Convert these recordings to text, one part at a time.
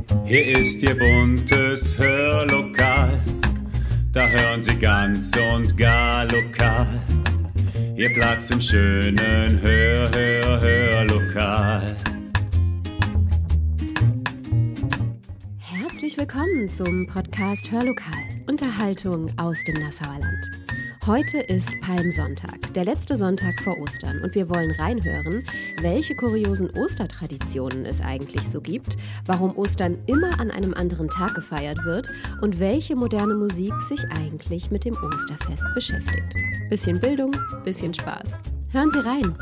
Hier ist Ihr buntes Hörlokal, da hören Sie ganz und gar lokal. Ihr Platz im schönen Hörlokal. Herzlich willkommen zum Podcast Hörlokal, Unterhaltung aus dem Nassauer Land. Heute ist Palmsonntag, der letzte Sonntag vor Ostern, und wir wollen reinhören, welche kuriosen Ostertraditionen es eigentlich so gibt, warum Ostern immer an einem anderen Tag gefeiert wird und welche moderne Musik sich eigentlich mit dem Osterfest beschäftigt. Bisschen Bildung, bisschen Spaß. Hören Sie rein!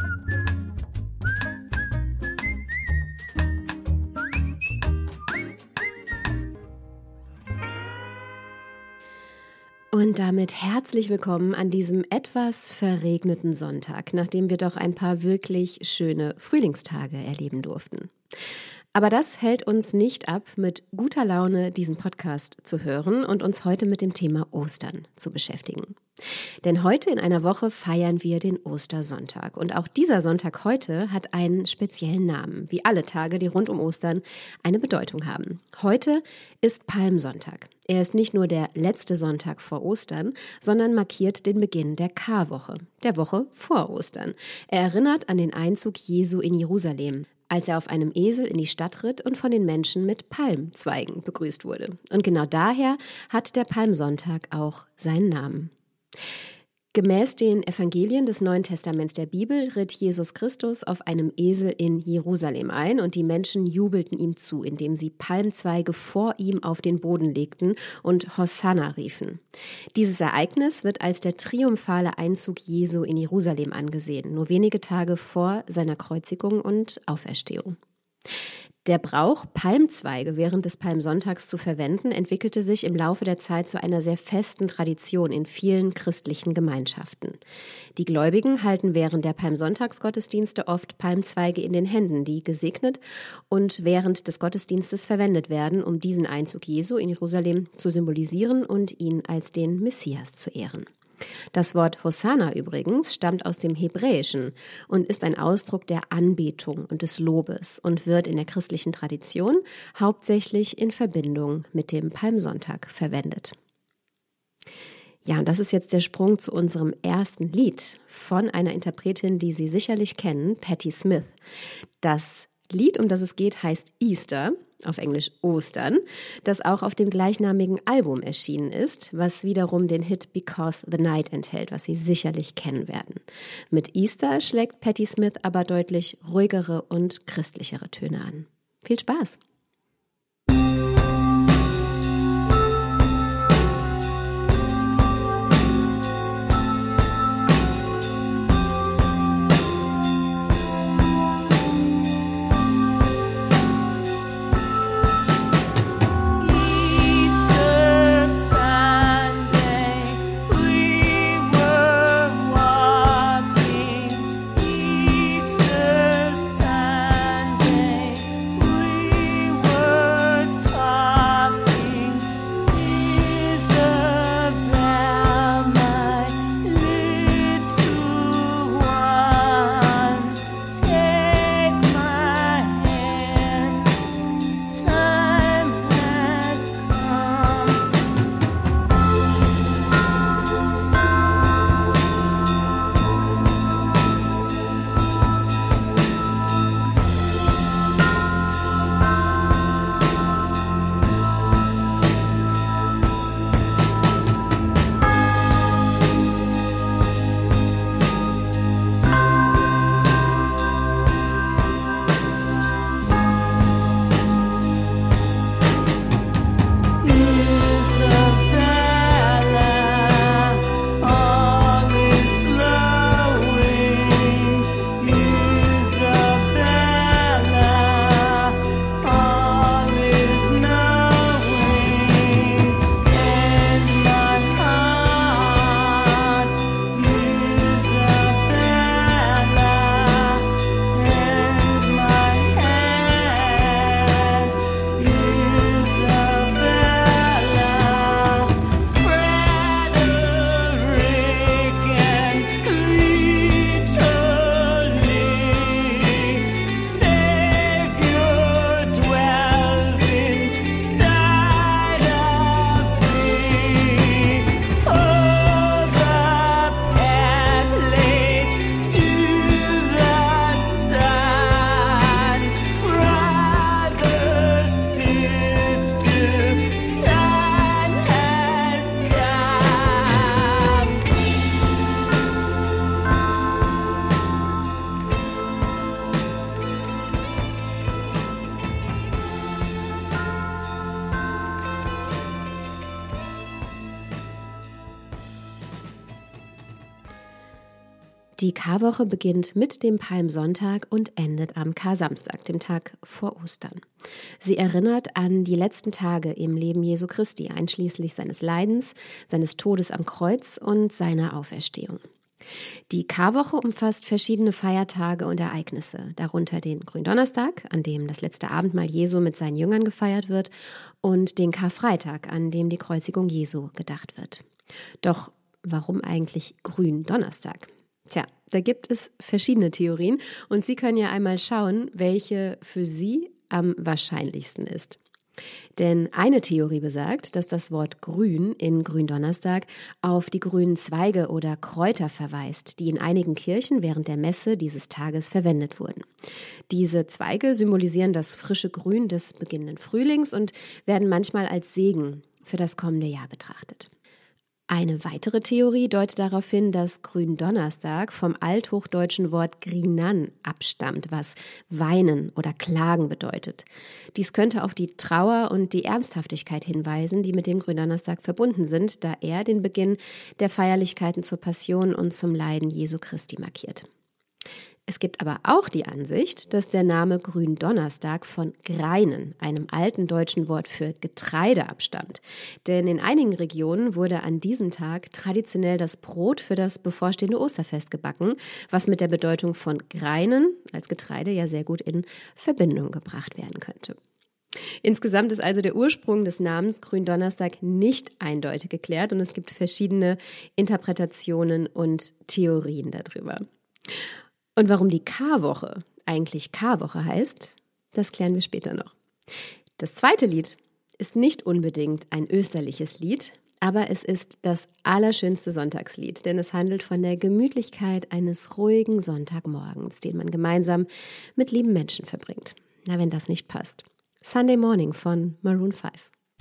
Und damit herzlich willkommen an diesem etwas verregneten Sonntag, nachdem wir doch ein paar wirklich schöne Frühlingstage erleben durften. Aber das hält uns nicht ab, mit guter Laune diesen Podcast zu hören und uns heute mit dem Thema Ostern zu beschäftigen. Denn heute in einer Woche feiern wir den Ostersonntag. Und auch dieser Sonntag heute hat einen speziellen Namen, wie alle Tage, die rund um Ostern eine Bedeutung haben. Heute ist Palmsonntag. Er ist nicht nur der letzte Sonntag vor Ostern, sondern markiert den Beginn der Karwoche, der Woche vor Ostern. Er erinnert an den Einzug Jesu in Jerusalem, als er auf einem Esel in die Stadt ritt und von den Menschen mit Palmzweigen begrüßt wurde. Und genau daher hat der Palmsonntag auch seinen Namen. Gemäß den Evangelien des Neuen Testaments der Bibel ritt Jesus Christus auf einem Esel in Jerusalem ein und die Menschen jubelten ihm zu, indem sie Palmzweige vor ihm auf den Boden legten und Hosanna riefen. Dieses Ereignis wird als der triumphale Einzug Jesu in Jerusalem angesehen, nur wenige Tage vor seiner Kreuzigung und Auferstehung. Der Brauch, Palmzweige während des Palmsonntags zu verwenden, entwickelte sich im Laufe der Zeit zu einer sehr festen Tradition in vielen christlichen Gemeinschaften. Die Gläubigen halten während der Palmsonntagsgottesdienste oft Palmzweige in den Händen, die gesegnet und während des Gottesdienstes verwendet werden, um diesen Einzug Jesu in Jerusalem zu symbolisieren und ihn als den Messias zu ehren. Das Wort Hosanna übrigens stammt aus dem Hebräischen und ist ein Ausdruck der Anbetung und des Lobes und wird in der christlichen Tradition hauptsächlich in Verbindung mit dem Palmsonntag verwendet. Ja, und das ist jetzt der Sprung zu unserem ersten Lied von einer Interpretin, die Sie sicherlich kennen, Patti Smith. Das Lied, um das es geht, heißt Easter, auf Englisch Ostern, das auch auf dem gleichnamigen Album erschienen ist, was wiederum den Hit Because the Night enthält, was Sie sicherlich kennen werden. Mit Easter schlägt Patti Smith aber deutlich ruhigere und christlichere Töne an. Viel Spaß! Easter Sunday, we Die Karwoche beginnt mit dem Palmsonntag und endet am Karsamstag, dem Tag vor Ostern. Sie erinnert an die letzten Tage im Leben Jesu Christi, einschließlich seines Leidens, seines Todes am Kreuz und seiner Auferstehung. Die Karwoche umfasst verschiedene Feiertage und Ereignisse, darunter den Gründonnerstag, an dem das letzte Abendmahl Jesu mit seinen Jüngern gefeiert wird, und den Karfreitag, an dem die Kreuzigung Jesu gedacht wird. Doch warum eigentlich Gründonnerstag? Tja, da gibt es verschiedene Theorien und Sie können ja einmal schauen, welche für Sie am wahrscheinlichsten ist. Denn eine Theorie besagt, dass das Wort grün in Gründonnerstag auf die grünen Zweige oder Kräuter verweist, die in einigen Kirchen während der Messe dieses Tages verwendet wurden. Diese Zweige symbolisieren das frische Grün des beginnenden Frühlings und werden manchmal als Segen für das kommende Jahr betrachtet. Eine weitere Theorie deutet darauf hin, dass Gründonnerstag vom althochdeutschen Wort grinan abstammt, was weinen oder klagen bedeutet. Dies könnte auf die Trauer und die Ernsthaftigkeit hinweisen, die mit dem Gründonnerstag verbunden sind, da er den Beginn der Feierlichkeiten zur Passion und zum Leiden Jesu Christi markiert. Es gibt aber auch die Ansicht, dass der Name Gründonnerstag von greinen, einem alten deutschen Wort für Getreide, abstammt. Denn in einigen Regionen wurde an diesem Tag traditionell das Brot für das bevorstehende Osterfest gebacken, was mit der Bedeutung von greinen als Getreide ja sehr gut in Verbindung gebracht werden könnte. Insgesamt ist also der Ursprung des Namens Gründonnerstag nicht eindeutig geklärt und es gibt verschiedene Interpretationen und Theorien darüber. Und warum die Karwoche eigentlich Karwoche heißt, das klären wir später noch. Das zweite Lied ist nicht unbedingt ein österliches Lied, aber es ist das allerschönste Sonntagslied, denn es handelt von der Gemütlichkeit eines ruhigen Sonntagmorgens, den man gemeinsam mit lieben Menschen verbringt. Na, wenn das nicht passt. Sunday Morning von Maroon 5.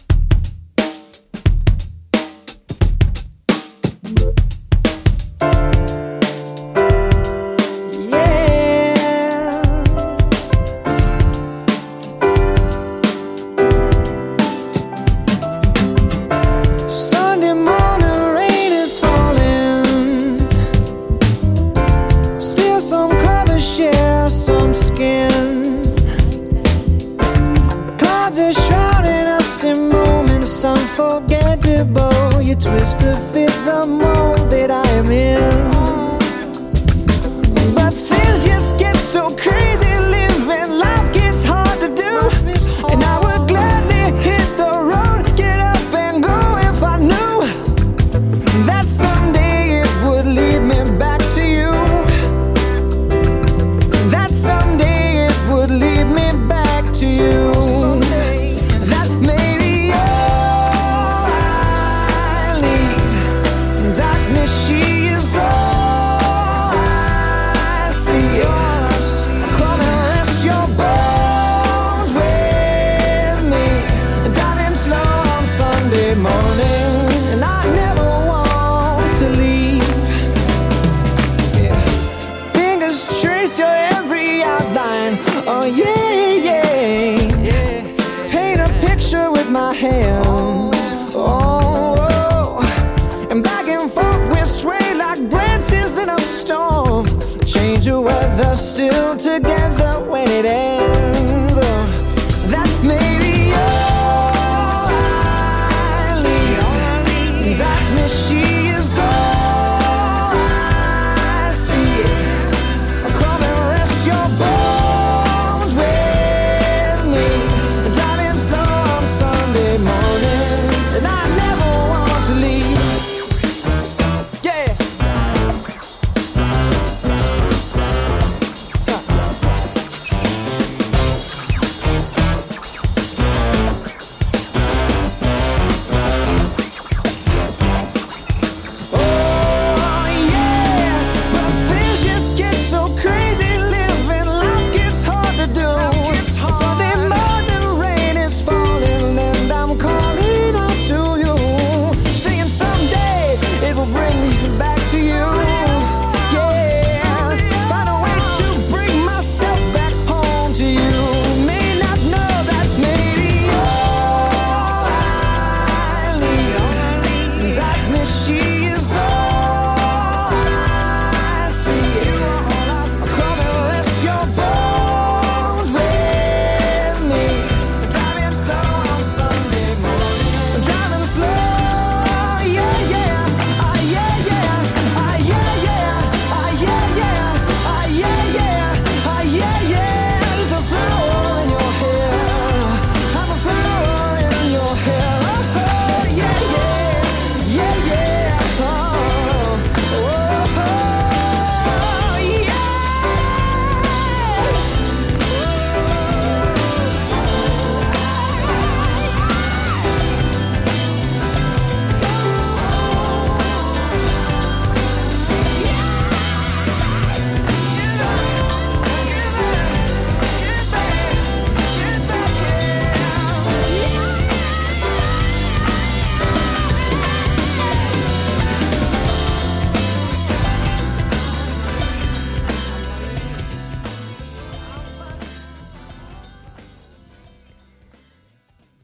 Unforgettable, you twist to fit the mold that I am in. But things just get so crazy, living life gets hard to do. And I would gladly hit the road, get up and go if I knew that someday it would lead me back to you. That someday it would lead me back to you. That maybe she is all I see. Come and rest your bones with me, driving slow on Sunday morning, and I never want to leave. Yeah. Fingers trace your every outline. Oh yeah, yeah, yeah. Paint a picture with my hands. Oh, and back and forth we sway like branches in a storm. Change the weather, still together when it ends. Oh, that may be all I need. Darkness, she is all I see. Come and rest your bones with me, driving slow on Sunday morning, and I never want to leave.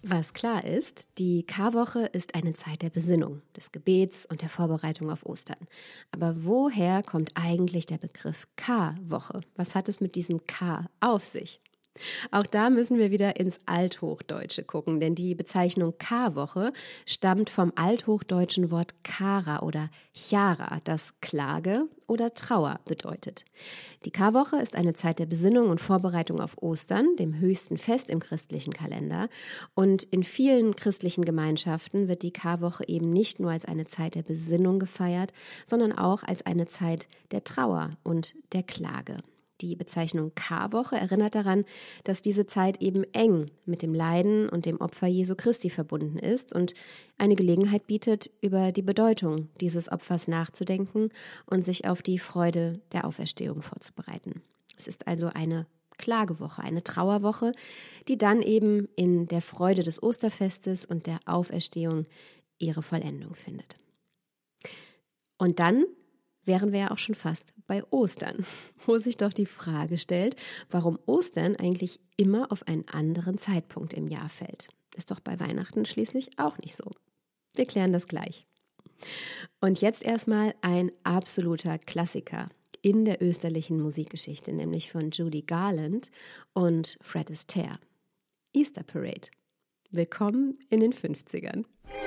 Was klar ist, die Karwoche ist eine Zeit der Besinnung, des Gebets und der Vorbereitung auf Ostern. Aber woher kommt eigentlich der Begriff Karwoche? Was hat es mit diesem K auf sich? Auch da müssen wir wieder ins Althochdeutsche gucken, denn die Bezeichnung Karwoche stammt vom althochdeutschen Wort Kara oder Chara, das Klage oder Trauer bedeutet. Die Karwoche ist eine Zeit der Besinnung und Vorbereitung auf Ostern, dem höchsten Fest im christlichen Kalender. Und in vielen christlichen Gemeinschaften wird die Karwoche eben nicht nur als eine Zeit der Besinnung gefeiert, sondern auch als eine Zeit der Trauer und der Klage. Die Bezeichnung Karwoche erinnert daran, dass diese Zeit eben eng mit dem Leiden und dem Opfer Jesu Christi verbunden ist und eine Gelegenheit bietet, über die Bedeutung dieses Opfers nachzudenken und sich auf die Freude der Auferstehung vorzubereiten. Es ist also eine Klagewoche, eine Trauerwoche, die dann eben in der Freude des Osterfestes und der Auferstehung ihre Vollendung findet. Und dann wären wir ja auch schon fast bei Ostern, wo sich doch die Frage stellt, warum Ostern eigentlich immer auf einen anderen Zeitpunkt im Jahr fällt. Ist doch bei Weihnachten schließlich auch nicht so. Wir klären das gleich. Und jetzt erstmal ein absoluter Klassiker in der österlichen Musikgeschichte, nämlich von Judy Garland und Fred Astaire. Easter Parade. Willkommen in den 50ern.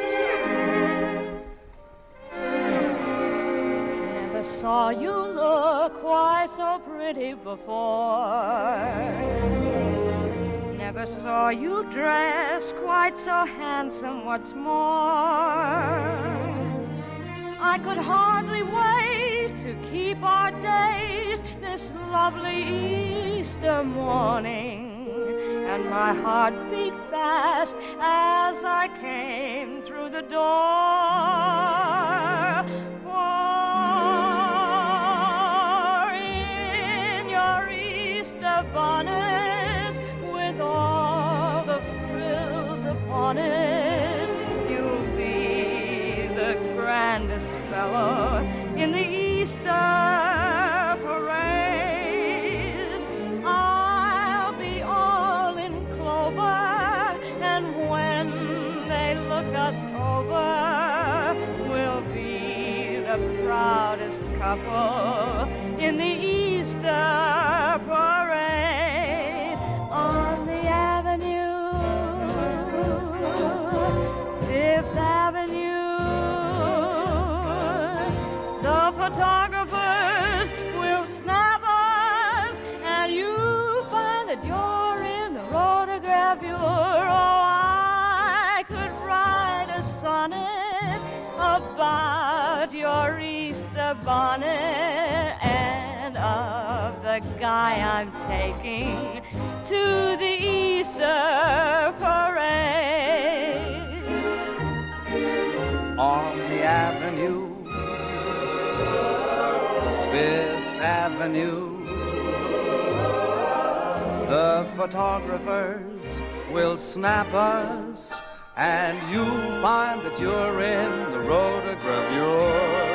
Saw you look quite so pretty before. Never saw you dress quite so handsome, what's more. I could hardly wait to keep our date this lovely Easter morning. And my heart beat fast as I came through the door. Bonnet with all the frills upon it, you'll be the grandest fellow in the Easter parade. I'll be all in clover, and when they look us over, we'll be the proudest couple in the Easter parade. On the avenue, Fifth Avenue, the photographers will snap us, and you find that you're in the rotogravure. Oh, I could write a sonnet about your Easter bonnet and of the guy I'm taking to the Easter parade. On the avenue, Fifth Avenue, the photographers will snap us, and you'll find that you're in the rotogravure.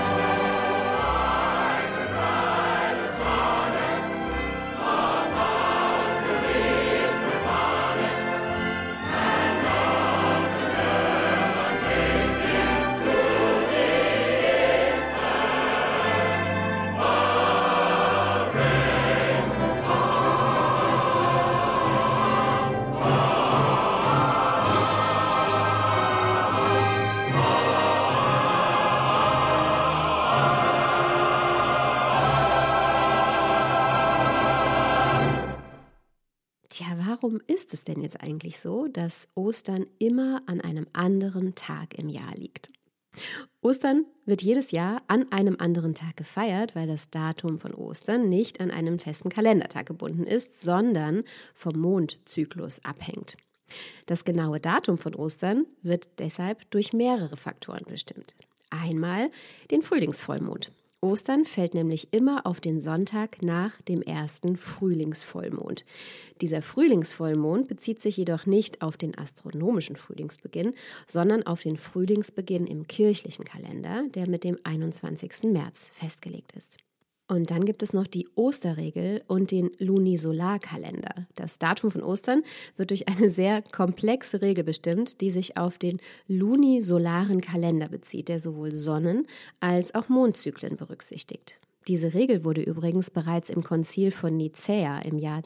Warum ist es denn jetzt eigentlich so, dass Ostern immer an einem anderen Tag im Jahr liegt? Ostern wird jedes Jahr an einem anderen Tag gefeiert, weil das Datum von Ostern nicht an einem festen Kalendertag gebunden ist, sondern vom Mondzyklus abhängt. Das genaue Datum von Ostern wird deshalb durch mehrere Faktoren bestimmt. Einmal den Frühlingsvollmond. Ostern fällt nämlich immer auf den Sonntag nach dem ersten Frühlingsvollmond. Dieser Frühlingsvollmond bezieht sich jedoch nicht auf den astronomischen Frühlingsbeginn, sondern auf den Frühlingsbeginn im kirchlichen Kalender, der mit dem 21. März festgelegt ist. Und dann gibt es noch die Osterregel und den Lunisolarkalender. Das Datum von Ostern wird durch eine sehr komplexe Regel bestimmt, die sich auf den lunisolaren Kalender bezieht, der sowohl Sonnen- als auch Mondzyklen berücksichtigt. Diese Regel wurde übrigens bereits im Konzil von Nicäa im Jahr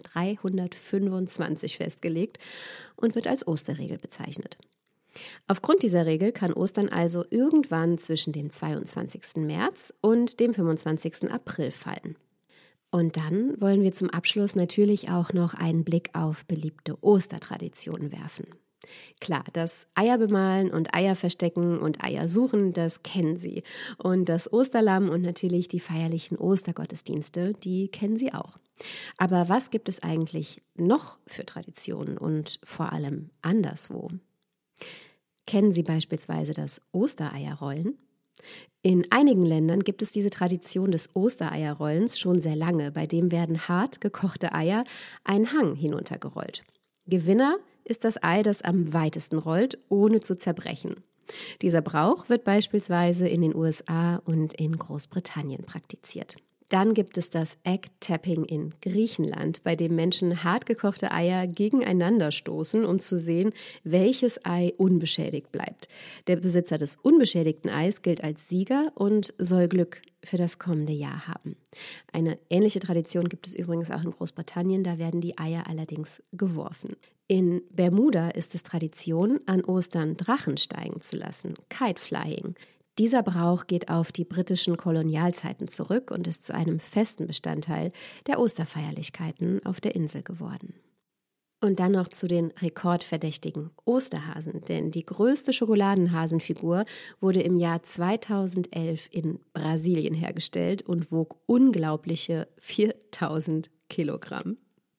325 festgelegt und wird als Osterregel bezeichnet. Aufgrund dieser Regel kann Ostern also irgendwann zwischen dem 22. März und dem 25. April fallen. Und dann wollen wir zum Abschluss natürlich auch noch einen Blick auf beliebte Ostertraditionen werfen. Klar, das Eierbemalen und Eier verstecken und Eier suchen, das kennen Sie. Und das Osterlamm und natürlich die feierlichen Ostergottesdienste, die kennen Sie auch. Aber was gibt es eigentlich noch für Traditionen und vor allem anderswo? Kennen Sie beispielsweise das Ostereierrollen? In einigen Ländern gibt es diese Tradition des Ostereierrollens schon sehr lange, bei dem werden hart gekochte Eier einen Hang hinuntergerollt. Gewinner ist das Ei, das am weitesten rollt, ohne zu zerbrechen. Dieser Brauch wird beispielsweise in den USA und in Großbritannien praktiziert. Dann gibt es das Egg-Tapping in Griechenland, bei dem Menschen hart gekochte Eier gegeneinander stoßen, um zu sehen, welches Ei unbeschädigt bleibt. Der Besitzer des unbeschädigten Eis gilt als Sieger und soll Glück für das kommende Jahr haben. Eine ähnliche Tradition gibt es übrigens auch in Großbritannien, da werden die Eier allerdings geworfen. In Bermuda ist es Tradition, an Ostern Drachen steigen zu lassen, Kite-Flying. Dieser Brauch geht auf die britischen Kolonialzeiten zurück und ist zu einem festen Bestandteil der Osterfeierlichkeiten auf der Insel geworden. Und dann noch zu den rekordverdächtigen Osterhasen, denn die größte Schokoladenhasenfigur wurde im Jahr 2011 in Brasilien hergestellt und wog unglaubliche 4000 Kilogramm.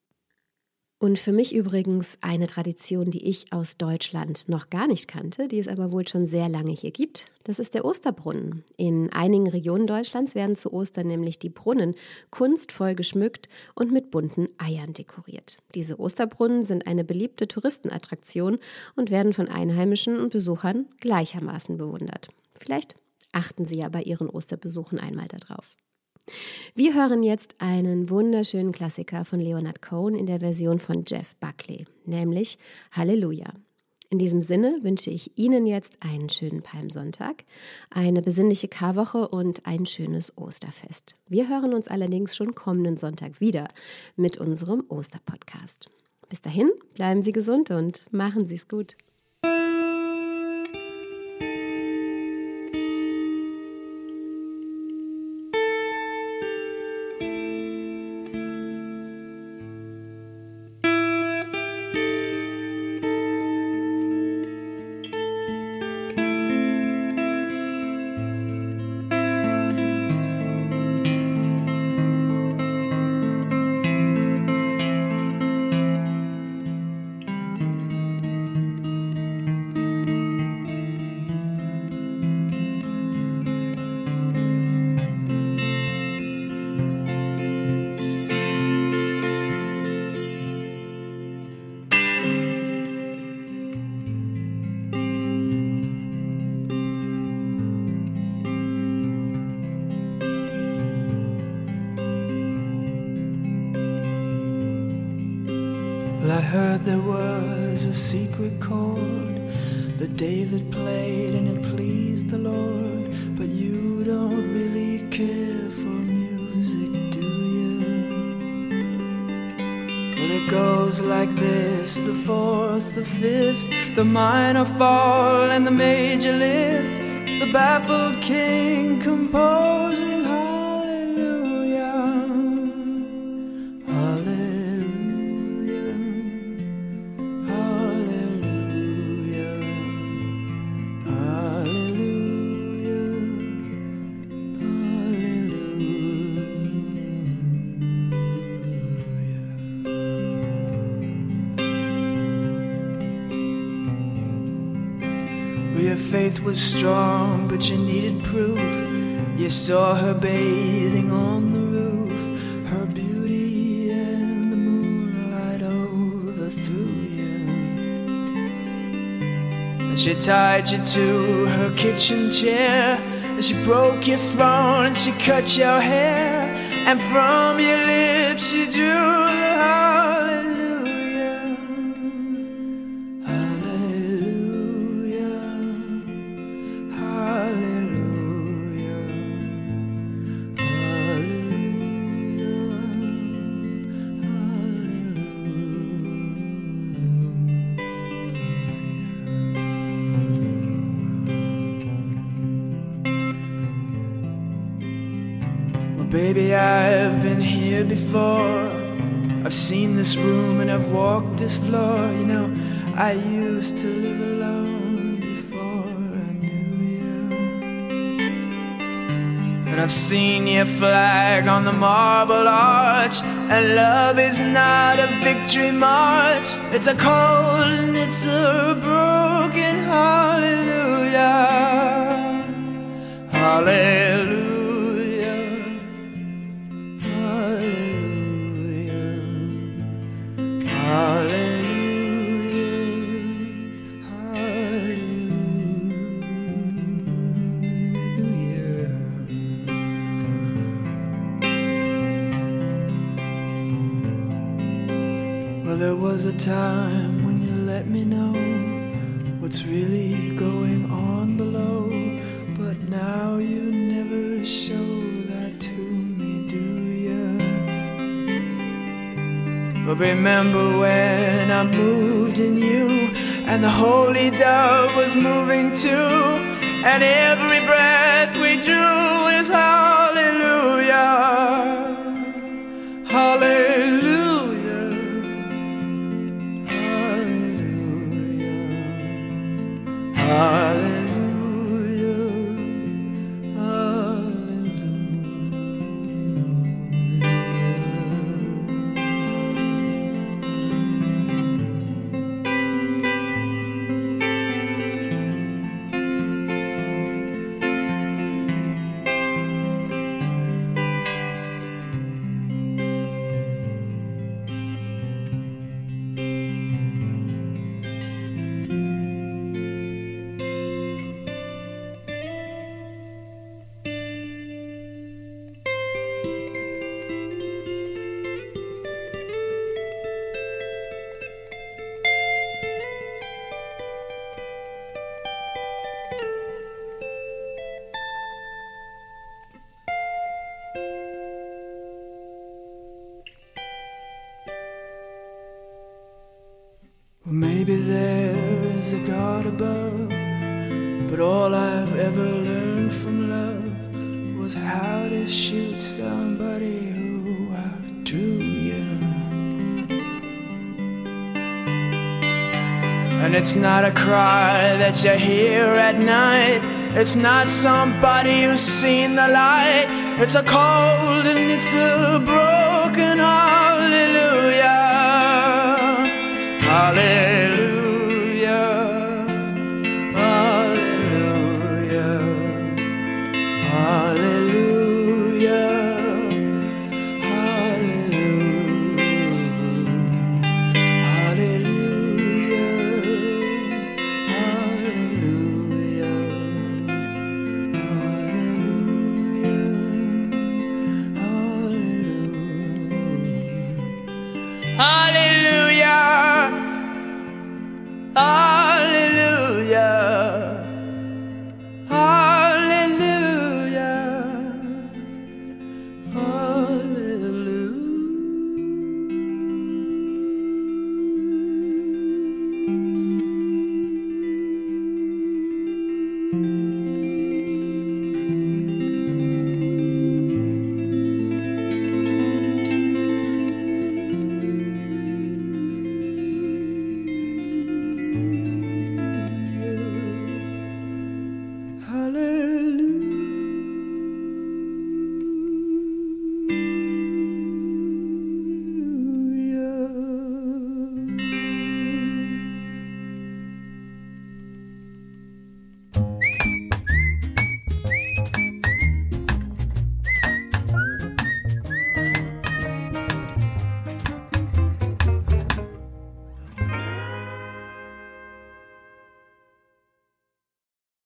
Und für mich übrigens eine Tradition, die ich aus Deutschland noch gar nicht kannte, die es aber wohl schon sehr lange hier gibt. Das ist der Osterbrunnen. In einigen Regionen Deutschlands werden zu Ostern nämlich die Brunnen kunstvoll geschmückt und mit bunten Eiern dekoriert. Diese Osterbrunnen sind eine beliebte Touristenattraktion und werden von Einheimischen und Besuchern gleichermaßen bewundert. Vielleicht achten Sie ja bei Ihren Osterbesuchen einmal darauf. Wir hören jetzt einen wunderschönen Klassiker von Leonard Cohen in der Version von Jeff Buckley, nämlich Halleluja. In diesem Sinne wünsche ich Ihnen jetzt einen schönen Palmsonntag, eine besinnliche Karwoche und ein schönes Osterfest. Wir hören uns allerdings schon kommenden Sonntag wieder mit unserem Osterpodcast. Bis dahin, bleiben Sie gesund und machen Sie es gut. Well, I heard there was a secret chord that David played and it pleased the Lord. But you don't really care for music, do you? Well, it goes like this: the fourth, the fifth, the minor fall and the major lift, the baffled king composing hallelujah, hallelujah. Your faith was strong, but you needed proof. You saw her bathing on the roof, her beauty and the moonlight overthrew you. And she tied you to her kitchen chair, and she broke your throne and she cut your hair. and from your lips you drew the hallelujah, hallelujah, hallelujah, Baby, I've been here before. I've seen this room and I've walked this floor. You know, I used to live alone before I knew you. And I've seen your flag on the marble arch. And love is not a victory march. It's a cold and it's a broken hallelujah, hallelujah. Well, there was a time when you let me know what's really going on below, but now you never show that to me, do you? But remember when I moved in you, and the holy dove was moving too, and every breath we drew is hallelujah, hallelujah. Hallelujah, Well, maybe there is a God above, but all I've ever learned from love was how to shoot somebody who outdrew you. And it's not a cry that you hear at night. It's not somebody who's seen the light. It's a cold and it's a broken hallelujah, hallelujah.